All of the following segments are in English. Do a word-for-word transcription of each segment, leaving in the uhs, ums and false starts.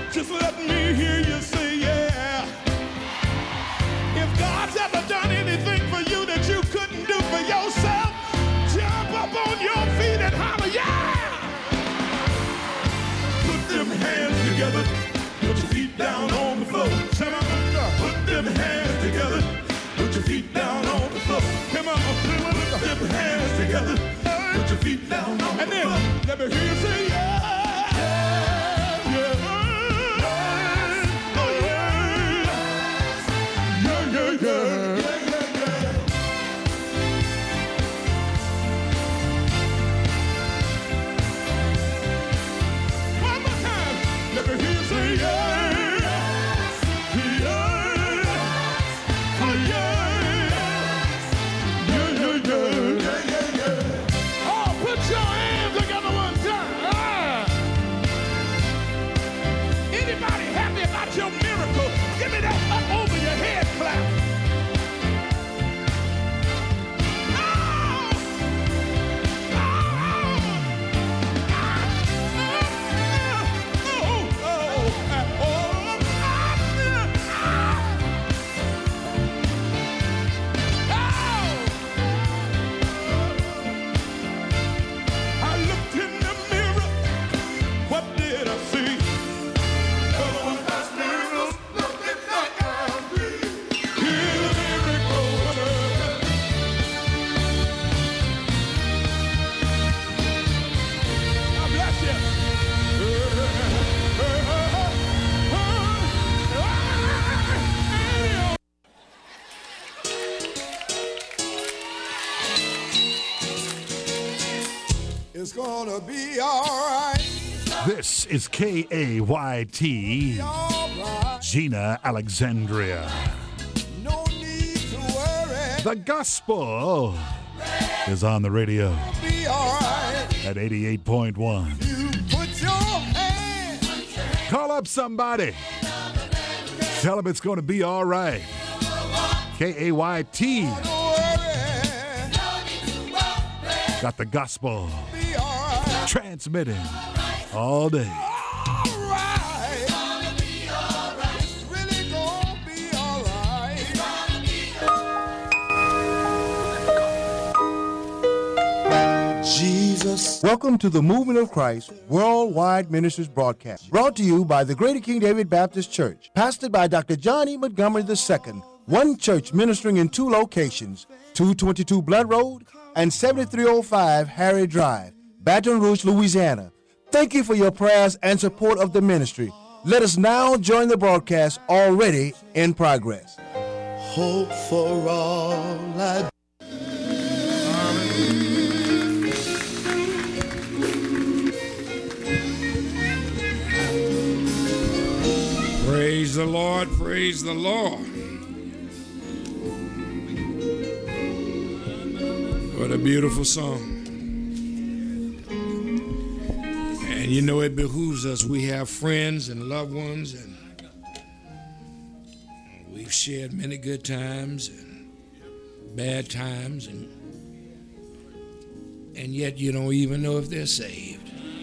Just let me hear you say yeah. If God's ever done anything for you that you couldn't do for yourself, jump up on your feet and holler, yeah! Put them hands together, put your feet down on the floor. Put them hands together, put your feet down on the floor. Come on, put them hands together, put your feet down on the floor. And then let me hear you say yeah. It's gonna be all right. This is K A Y T, Right. Gina Alexandria. No need to worry. The gospel is on the radio Be all right. at eighty-eight point one. You put your hand. Call up somebody. Tell them it's going to be all right. K A Y T. Don't worry. Got the gospel Be all right. transmitting all day. All right. It's really gonna be all right. Jesus. Welcome to the Movement of Christ Worldwide Ministries broadcast, brought to you by the Greater King David Baptist Church, pastored by Doctor John E. Montgomery the Second, one church ministering in two locations, two twenty-two Blood Road and seventy-three oh five Harry Drive, Baton Rouge, Louisiana. Thank you for your prayers and support of the ministry. Let us now join the broadcast already in progress. Hope for all I Praise the Lord, praise the Lord. What a beautiful song. And you know, it behooves us. We have friends and loved ones, and we've shared many good times and bad times, and and yet you don't even know if they're saved.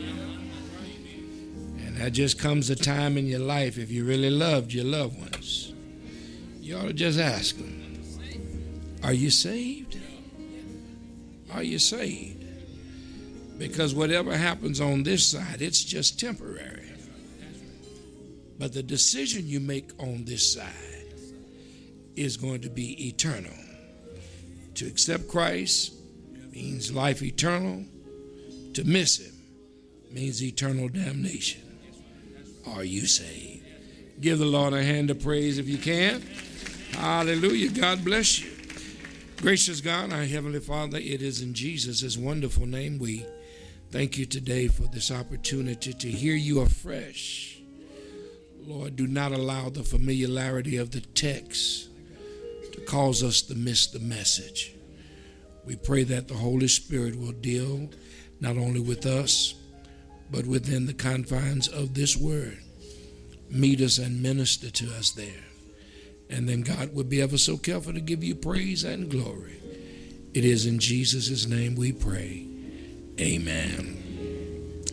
And there just comes a time in your life, if you really loved your loved ones, you ought to just ask them, are you saved? Are you saved? Because whatever happens on this side, it's just temporary. But the decision you make on this side is going to be eternal. To accept Christ means life eternal. To miss him means eternal damnation. Are you saved? Give the Lord a hand of praise if you can. Hallelujah. God bless you. Gracious God, our Heavenly Father, it is in Jesus' wonderful name we thank you today for this opportunity to hear you afresh. Lord, do not allow the familiarity of the text to cause us to miss the message. We pray that the Holy Spirit will deal not only with us, but within the confines of this word. Meet us and minister to us there. And then God will be ever so careful to give you praise and glory. It is in Jesus' name we pray. Amen.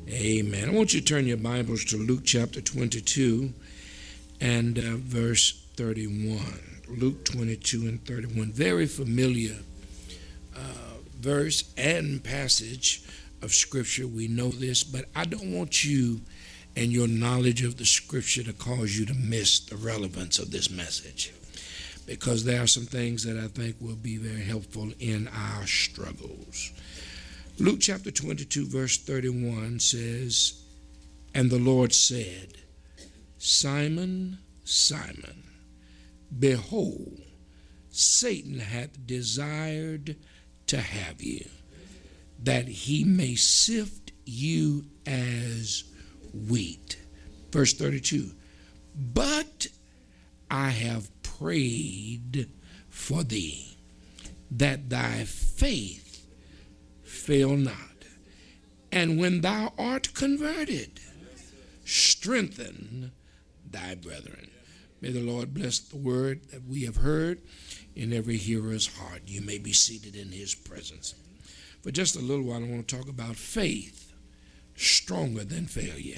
Amen. I want you to turn your Bibles to Luke chapter twenty-two and uh, verse thirty-one. Luke twenty-two and thirty-one. Very familiar uh, verse and passage of Scripture. We know this, but I don't want you and your knowledge of the Scripture to cause you to miss the relevance of this message, because there are some things that I think will be very helpful in our struggles. Luke chapter twenty-two, verse thirty-one says, "And the Lord said, Simon, Simon, behold, Satan hath desired to have you, that he may sift you as wheat." Verse thirty-two, "But I have prayed for thee, that thy faith fail not. And when thou art converted, strengthen thy brethren." May the Lord bless the word that we have heard in every hearer's heart. You may be seated in his presence. For just a little while, I want to talk about faith stronger than failure.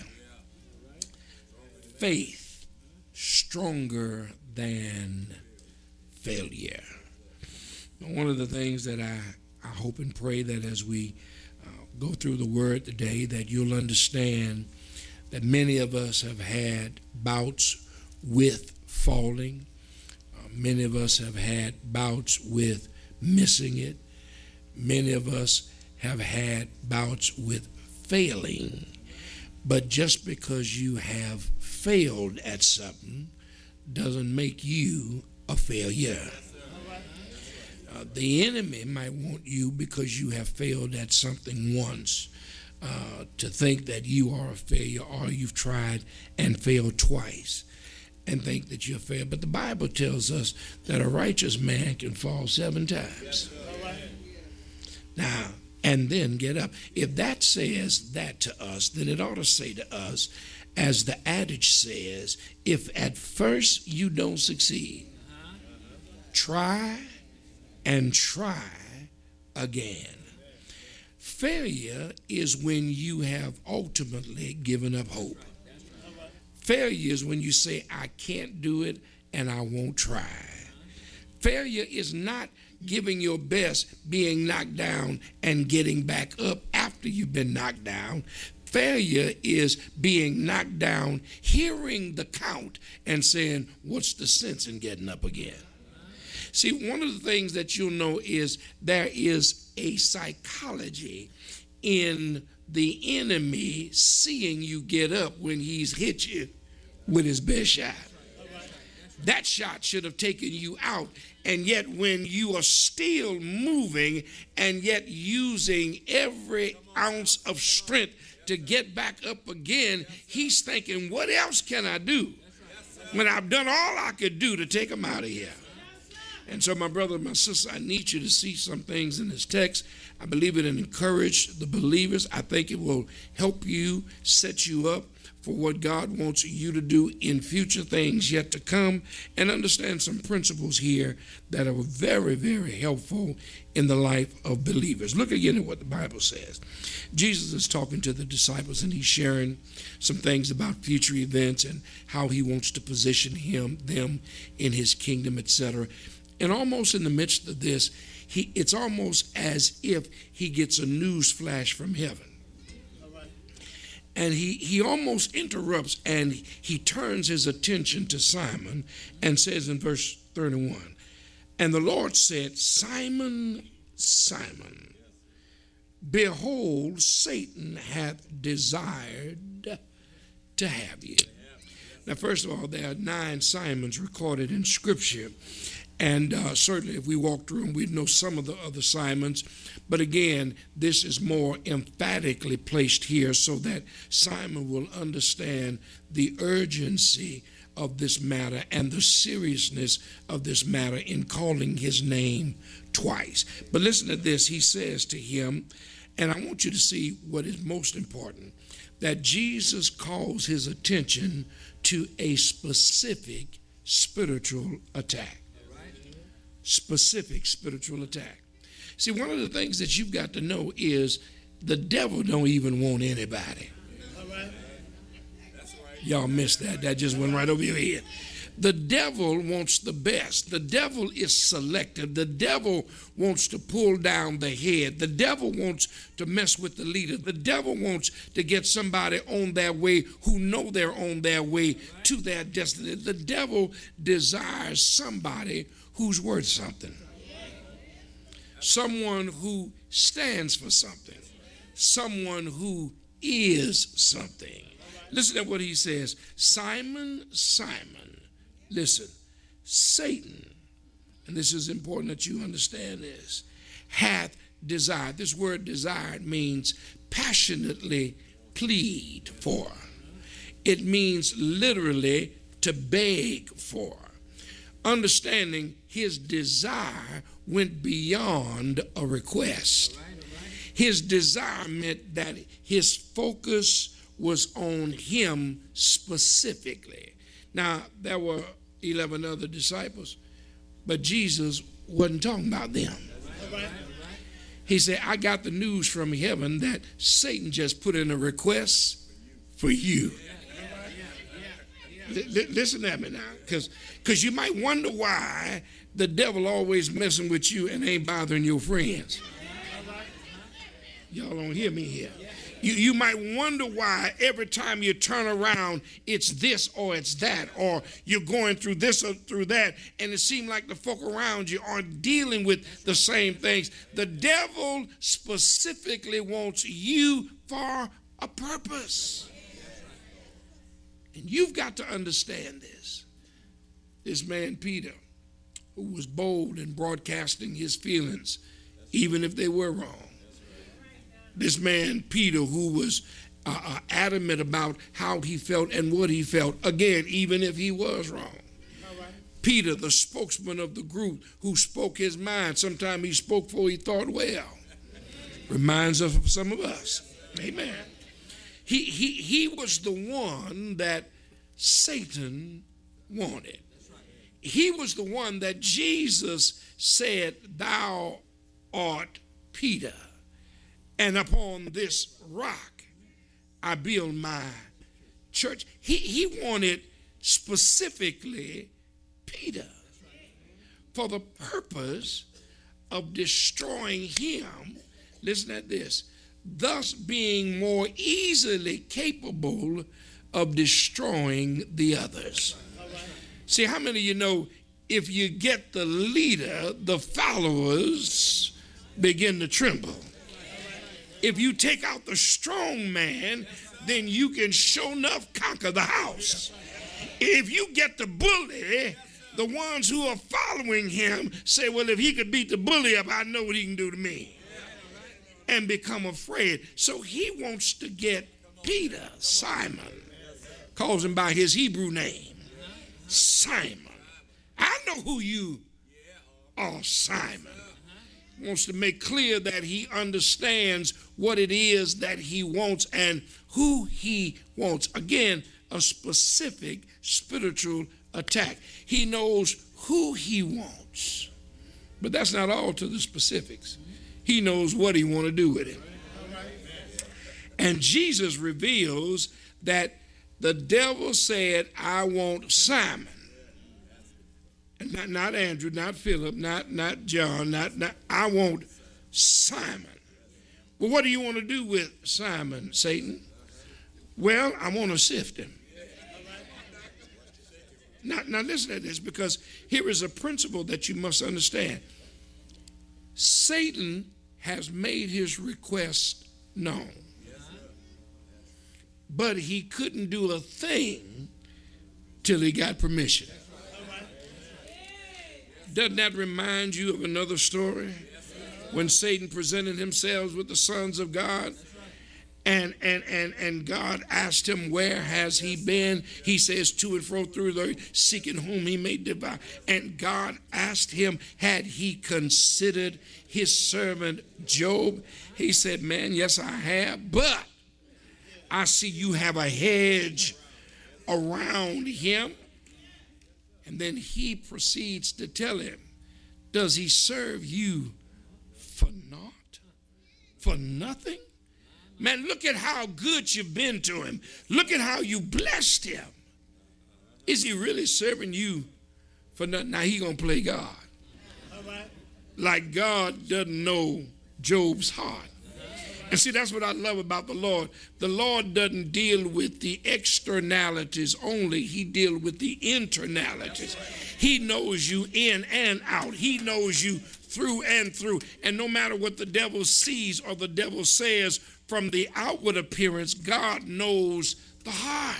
Faith stronger than failure. One of the things that I I hope and pray that as we uh, go through the word today, that you'll understand that many of us have had bouts with falling. Uh, many of us have had bouts with missing it. Many of us have had bouts with failing. But just because you have failed at something doesn't make you a failure. Uh, the enemy might want you, because you have failed at something once, uh, to think that you are a failure, or you've tried and failed twice and think that you're a failure. But the Bible tells us that a righteous man can fall seven times. Now, and then get up. If that says that to us, then it ought to say to us, as the adage says, if at first you don't succeed, try and try again. Failure is when you have ultimately given up hope. Failure is when you say, I can't do it and I won't try. Failure is not giving your best, being knocked down and getting back up after you've been knocked down. Failure is being knocked down, hearing the count and saying, what's the sense in getting up again? See, one of the things that you'll know is there is a psychology in the enemy seeing you get up when he's hit you with his best shot. That shot should have taken you out, and yet when you are still moving and yet using every ounce of strength to get back up again, he's thinking, what else can I do when I've done all I could do to take him out of here? And so, my brother and my sister, I need you to see some things in this text. I believe it will encourage the believers. I think it will help you, set you up for what God wants you to do in future things yet to come, and understand some principles here that are very, very helpful in the life of believers. Look again at what the Bible says. Jesus is talking to the disciples, and he's sharing some things about future events and how he wants to position him, them in his kingdom, et cetera. And almost in the midst of this, he, it's almost as if he gets a news flash from heaven. And he, he almost interrupts, and he turns his attention to Simon and says in verse thirty-one, "And the Lord said, Simon, Simon, behold, Satan hath desired to have you." Now, first of all, there are nine Simons recorded in Scripture. And uh, certainly if we walk through them, we'd know some of the other Simons. But again, this is more emphatically placed here so that Simon will understand the urgency of this matter and the seriousness of this matter in calling his name twice. But listen to this. He says to him, and I want you to see what is most important, that Jesus calls his attention to a specific spiritual attack. Specific spiritual attack. See, one of the things that you've got to know is the devil don't even want anybody. Y'all missed that. That just went right over your head. The devil wants the best. The devil is selective. The devil wants to pull down the head. The devil wants to mess with the leader. The devil wants to get somebody on their way who know they're on their way to their destiny. The devil desires somebody who's worth something. Someone who stands for something. Someone who is something. Listen to what he says. Simon, Simon, listen, Satan, and this is important that you understand this, hath desired. This word desired means passionately plead for. It means literally to beg for. Understanding his desire went beyond a request. His desire meant that his focus was on him specifically. Now, there were eleven other disciples, but Jesus wasn't talking about them. He said, I got the news from heaven that Satan just put in a request for you. L- l- listen at me now, because because you might wonder why the devil always messing with you and ain't bothering your friends. Y'all don't hear me here. You, you might wonder why every time you turn around, it's this or it's that, or you're going through this or through that, and it seems like the folk around you aren't dealing with the same things. The devil specifically wants you for a purpose. And you've got to understand this. This man, Peter, who was bold in broadcasting his feelings, even if they were wrong. This man, Peter, who was uh, uh, adamant about how he felt and what he felt, again, even if he was wrong. Right. Peter, the spokesman of the group, who spoke his mind. Sometimes he spoke before he thought well. Reminds us of some of us. Amen. He, he, he was the one that Satan wanted. He was the one that Jesus said, thou art Peter. And upon this rock, I build my church. He, he wanted specifically Peter for the purpose of destroying him. Listen at this. Thus being more easily capable of destroying the others. See, how many of you know if you get the leader, the followers begin to tremble? If you take out the strong man, then you can sure enough conquer the house. If you get the bully, the ones who are following him say, well, if he could beat the bully up, I know what he can do to me. And become afraid. So he wants to get Peter, Simon, calls him by his Hebrew name, Simon. I know who you are, Simon. Wants to make clear that he understands what it is that he wants and who he wants. Again, a specific spiritual attack. He knows who he wants, but that's not all to the specifics. He knows what he want to do with him. And Jesus reveals that the devil said, I want Simon. And not, not Andrew, not Philip, not, not John, not, not, I want Simon. Well, what do you want to do with Simon, Satan? Well, I want to sift him. Now, now listen to this, because here is a principle that you must understand. Satan has made his request known, but he couldn't do a thing till he got permission. Doesn't that remind you of another story? When Satan presented himself with the sons of God, and and and and God asked him, where has he been? He says, to and fro through the earth, seeking whom he may devour. And God asked him, had he considered his servant Job? He said, man, yes, I have, but I see you have a hedge around him. And then he proceeds to tell him, does he serve you for naught? For nothing? Man, look at how good you've been to him. Look at how you blessed him. Is he really serving you for nothing? Now he gonna play God. All right. Like God doesn't know Job's heart. And see, that's what I love about the Lord. The Lord doesn't deal with the externalities only. He deals with the internalities. He knows you in and out. He knows you through and through. And no matter what the devil sees or the devil says from the outward appearance, God knows the heart.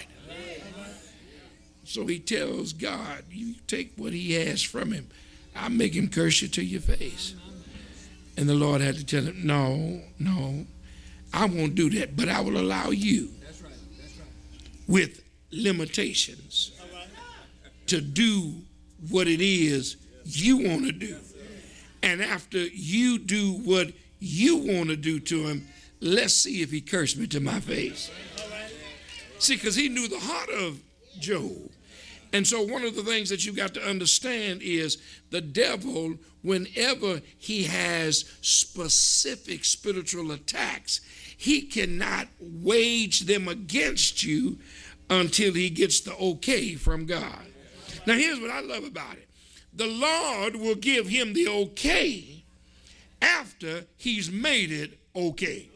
So he tells God, you take what he has from him. I'll make him curse you to your face. And the Lord had to tell him, no, no, I won't do that, but I will allow you That's right. That's right. with limitations right. to do what it is you want to do. And after you do what you want to do to him, let's see if he cursed me to my face. See, because he knew the heart of Job. And so one of the things that you got to understand is the devil, whenever he has specific spiritual attacks, he cannot wage them against you until he gets the okay from God. Now here's what I love about it. The Lord will give him the okay after he's made it okay.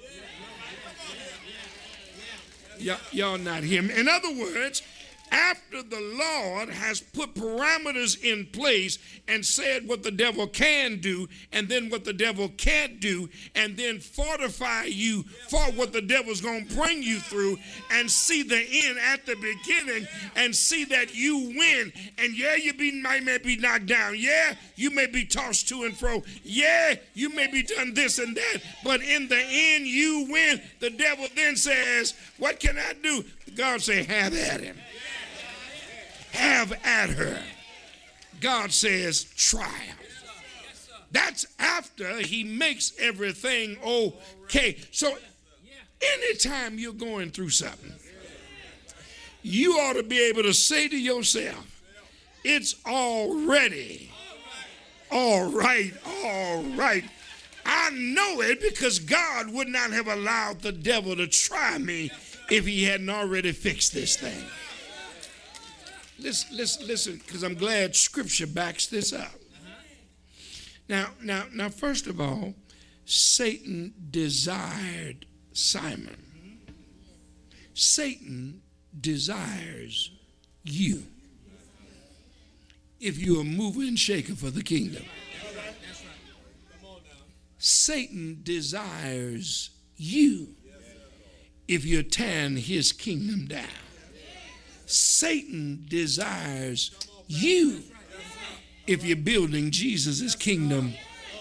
Y- y'all not hear me. In other words, after the Lord has put parameters in place and said what the devil can do and then what the devil can't do and then fortify you for what the devil's going to bring you through and see the end at the beginning and see that you win. And yeah, you be, might may be knocked down. Yeah, you may be tossed to and fro. Yeah, you may be done this and that. But in the end, you win. The devil then says, what can I do? God say, have at him. Have at her. God says, try. That's after he makes everything okay. So anytime you're going through something, you ought to be able to say to yourself, it's already all right, all right. I know it because God would not have allowed the devil to try me if he hadn't already fixed this thing. Listen, listen, listen, because I'm glad Scripture backs this up. Now, now, now, first of all, Satan desired Simon. Satan desires you. If you're a mover and shaker for the kingdom. Satan desires you if you're tearing his kingdom down. Satan desires you if you're building Jesus' kingdom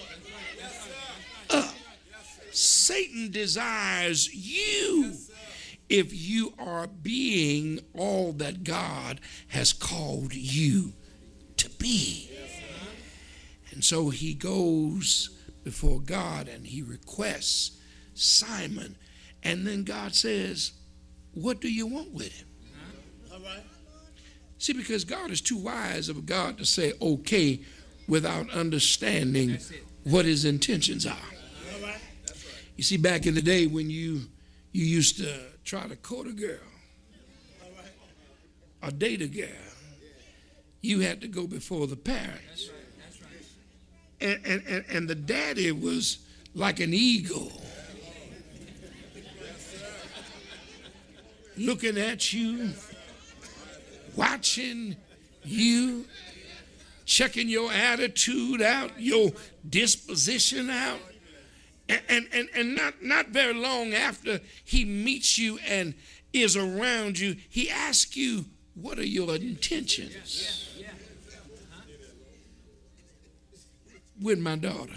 up. Satan desires you if you are being all that God has called you to be. And so he goes before God and he requests Simon. And then God says, what do you want with him? Right. See, because God is too wise of a God to say okay without understanding what his intentions are. Right. Right. You see, back in the day when you you used to try to court a girl or date a girl, you had to go before the parents. And, and, and, and the daddy was like an eagle looking at you, watching you, checking your attitude out, your disposition out. And, and, and, and not, not very long after he meets you and is around you, he asks you, what are your intentions with my daughter?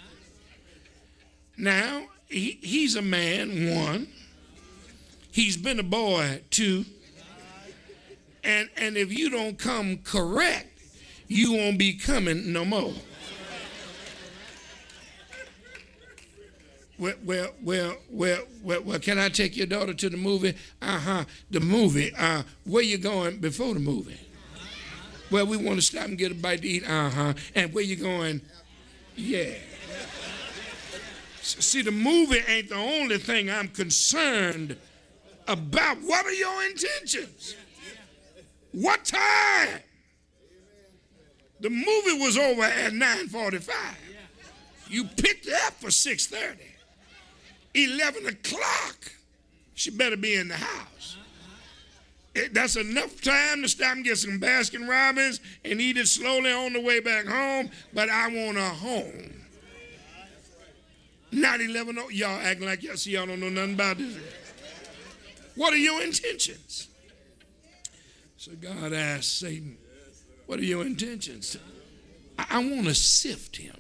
Now, he, he's a man, one. He's been a boy, two. And, and if you don't come correct, you won't be coming no more. Well, well, well, well, well, well, can I take your daughter to the movie? Uh-huh, the movie. Uh, where you going before the movie? Well, we want to stop and get a bite to eat. Uh-huh. And where you going? Yeah. See, the movie ain't the only thing I'm concerned about. What are your intentions? What time? The movie was over at nine forty-five. You picked her up for six thirty. eleven o'clock, she better be in the house. It, that's enough time to stop and get some Baskin Robbins and eat it slowly on the way back home, but I want her home. Not eleven, oh, y'all acting like y'all see y'all don't know nothing about this. What are your intentions? So God asked Satan, what are your intentions? I, I want to sift him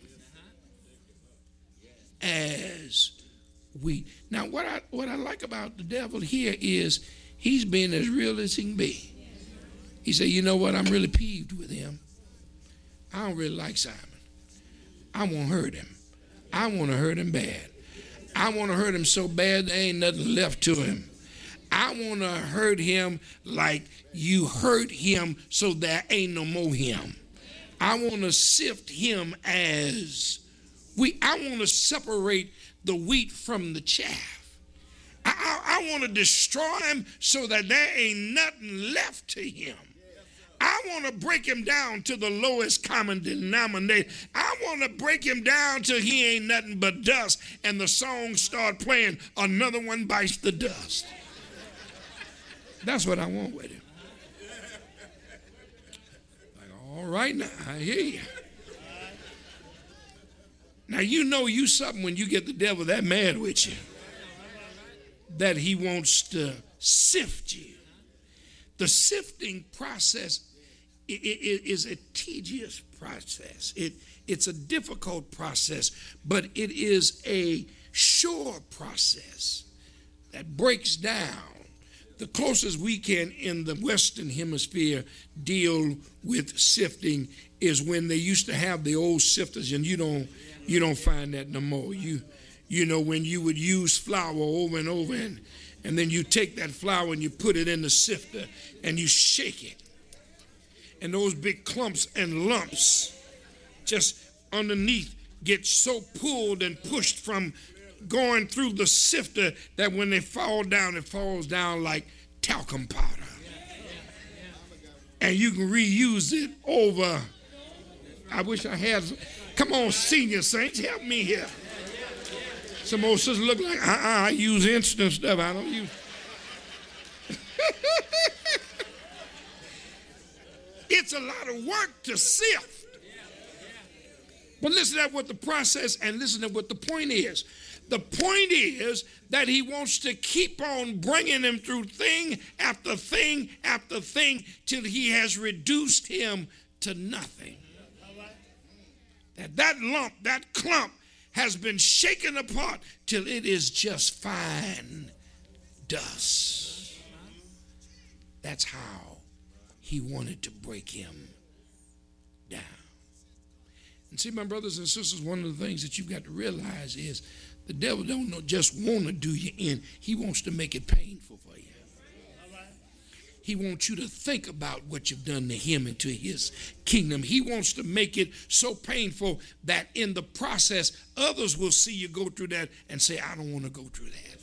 as wheat. Now, what I what I like about the devil here is he's being as real as he can be. He said, you know what, I'm really peeved with him. I don't really like Simon. I won't hurt him. I want to hurt him bad. I want to hurt him so bad there ain't nothing left to him. I want to hurt him like you hurt him so there ain't no more him. I want to sift him as we. I want to separate the wheat from the chaff. I, I, I want to destroy him so that there ain't nothing left to him. I want to break him down to the lowest common denominator. I want to break him down till he ain't nothing but dust, and the song start playing, another one bites the dust. That's what I want with him. Like, all right now, I hear you. Now, you know you something when you get the devil that mad with you, that he wants to sift you. The sifting process is a tedious process. It, it's a difficult process, but it is a sure process that breaks down. The closest we can in the Western Hemisphere deal with sifting is when they used to have the old sifters, and you don't you don't find that no more. You you know, when you would use flour over and over, and, and then you take that flour and you put it in the sifter and you shake it. And those big clumps and lumps just underneath get so pulled and pushed from going through the sifter that when they fall down, it falls down like talcum powder. And you can reuse it over. I wish I had. Come on, senior saints, help me here. Some old sisters look like, uh-uh, I use instant stuff. I don't use. It's a lot of work to sift. But listen to what the process, and listen to what the point is. The point is that he wants to keep on bringing him through thing after thing after thing till he has reduced him to nothing. That that lump, that clump has been shaken apart till it is just fine dust. That's how he wanted to break him down. And see, my brothers and sisters, one of the things that you've got to realize is the devil don't just want to do you in. He wants to make it painful for you. He wants you to think about what you've done to him and to his kingdom. He wants to make it so painful that in the process, others will see you go through that and say, I don't want to go through that.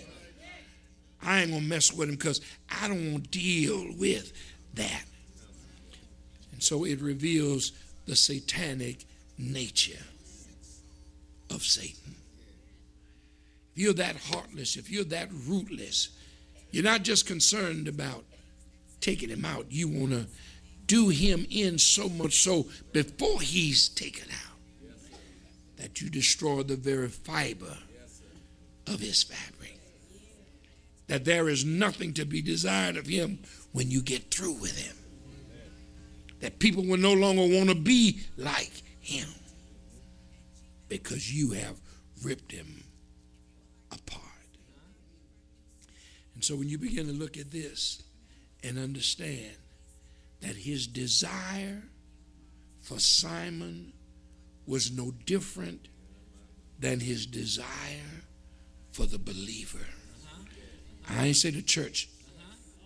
I ain't going to mess with him because I don't want to deal with that. And so it reveals the satanic nature of Satan. If you're that heartless, if you're that rootless, you're not just concerned about taking him out. You want to do him in so much so before he's taken out that you destroy the very fiber of his fabric. That there is nothing to be desired of him when you get through with him. That people will no longer want to be like him because you have ripped him apart. And so when you begin to look at this and understand that his desire for Simon was no different than his desire for the believer. I ain't say the church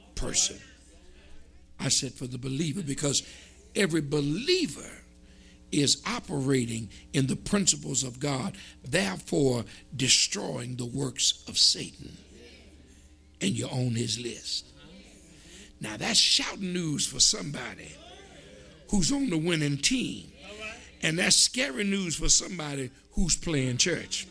person. I said for the believer, because every believer is operating in the principles of God, therefore destroying the works of Satan. And you're on his list. Now that's shouting news for somebody who's on the winning team. And that's scary news for somebody who's playing church.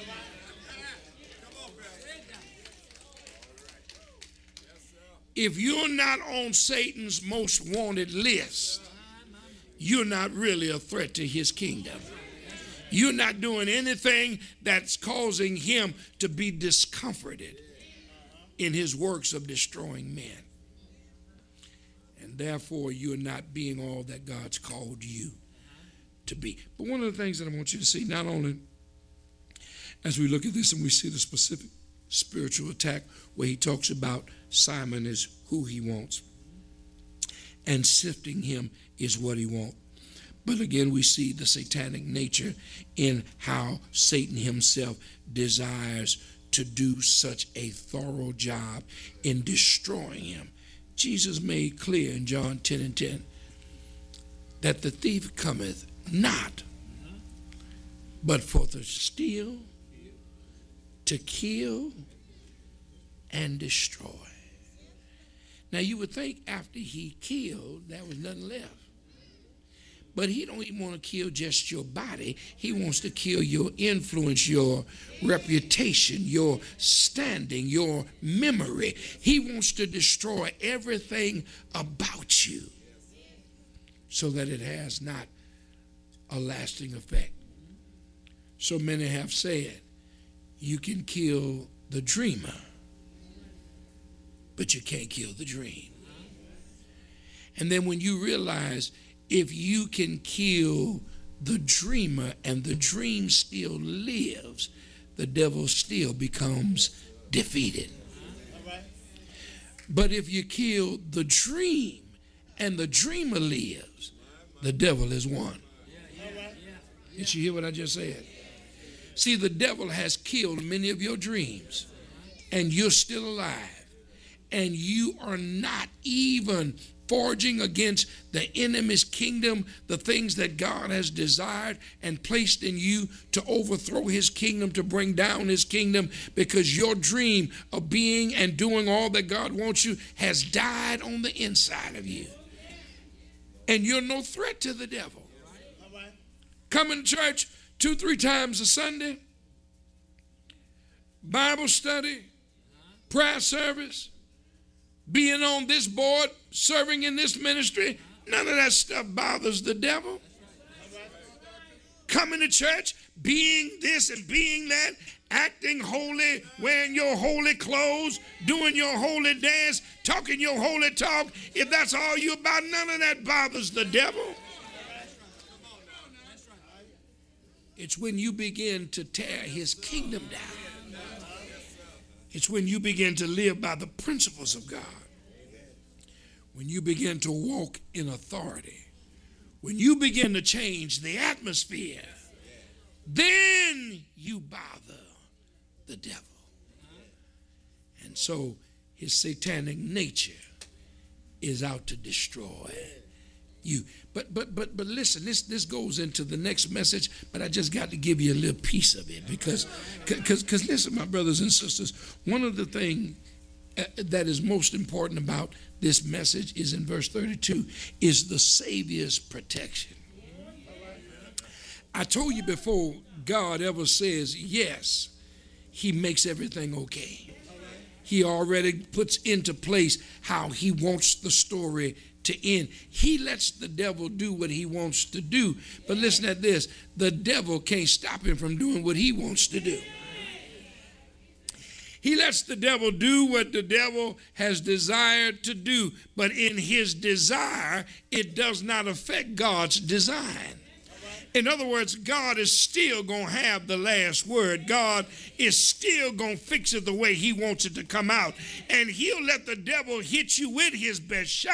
If you're not on Satan's most wanted list, you're not really a threat to his kingdom. You're not doing anything that's causing him to be discomforted in his works of destroying men. And therefore, you're not being all that God's called you to be. But one of the things that I want you to see, not only as we look at this and we see the specific spiritual attack where he talks about Simon is who he wants and sifting him is what he wants. But again, we see the satanic nature in how Satan himself desires to do such a thorough job in destroying him. Jesus made clear in John ten and ten that the thief cometh not but for to steal, to kill, and destroy. Now you would think after he killed, there was nothing left. But he don't even want to kill just your body. He wants to kill your influence, your reputation, your standing, your memory. He wants to destroy everything about you so that it has not a lasting effect. So many have said, you can kill the dreamer, but you can't kill the dream. And then when you realize if you can kill the dreamer and the dream still lives, the devil still becomes defeated. But if you kill the dream and the dreamer lives, the devil is won. Did you hear what I just said? See, the devil has killed many of your dreams, and you're still alive, and you are not even forging against the enemy's kingdom, the things that God has desired and placed in you to overthrow his kingdom, to bring down his kingdom, because your dream of being and doing all that God wants you has died on the inside of you. And you're no threat to the devil. Coming to church two, three times a Sunday, Bible study, prayer service, being on this board, serving in this ministry, none of that stuff bothers the devil. Coming to church, being this and being that, acting holy, wearing your holy clothes, doing your holy dance, talking your holy talk, if that's all you about, none of that bothers the devil. It's when you begin to tear his kingdom down. It's when you begin to live by the principles of God. When you begin to walk in authority. When you begin to change the atmosphere, then you bother the devil. And so his satanic nature is out to destroy you. But but but but listen, this this goes into the next message, but I just got to give you a little piece of it because because because listen, my brothers and sisters, one of the things that is most important about this message is in verse thirty-two, is the Savior's protection. I told you before God ever says yes, he makes everything okay. He already puts into place how he wants the story to end. He lets the devil do what he wants to do. But listen at this, the devil can't stop him from doing what he wants to do. He lets the devil do what the devil has desired to do, but in his desire, it does not affect God's design. In other words, God is still going to have the last word. God is still going to fix it the way he wants it to come out. And he'll let the devil hit you with his best shot.